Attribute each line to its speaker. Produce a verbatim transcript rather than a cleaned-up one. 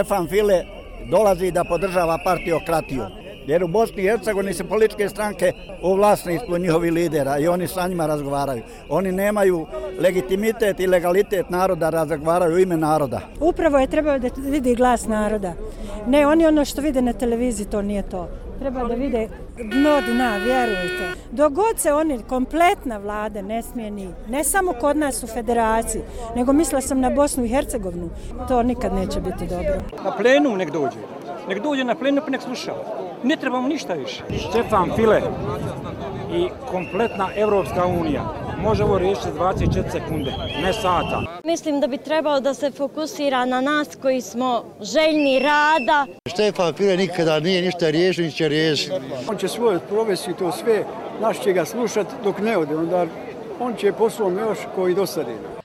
Speaker 1: Stefan File dolazi da podržava partiokratiju, jer u Bosni i Hercegovini su političke stranke u vlasništvu njihovih lidera i oni sa njima razgovaraju. Oni nemaju legitimitet i legalitet naroda, razgovaraju u ime naroda.
Speaker 2: Upravo je trebao da vidi glas naroda. Ne, oni ono što vide na televiziji, to nije to. Treba da vide dno dna, vjerujte. Dok god se oni, kompletna vlada ne smijeni, ne samo kod nas u federaciji, nego mislila sam na Bosnu i Hercegovinu, to nikad neće biti dobro.
Speaker 3: Na plenum nek dođe. Nek dođe na plenum pa nek sluša. Ne trebamo ništa više. Stefan File i kompletna Evropska unija može ovo riješiti dvadeset četiri sekunde, ne sata.
Speaker 4: Mislim da bi trebalo da se fokusira na nas koji smo željni rada.
Speaker 5: Stefan File nikada nije ništa riješio, ni će riješiti.
Speaker 6: On će svoje provesti to sve, naš će ga slušati dok ne ode, onda on će po svom još koji dosadi.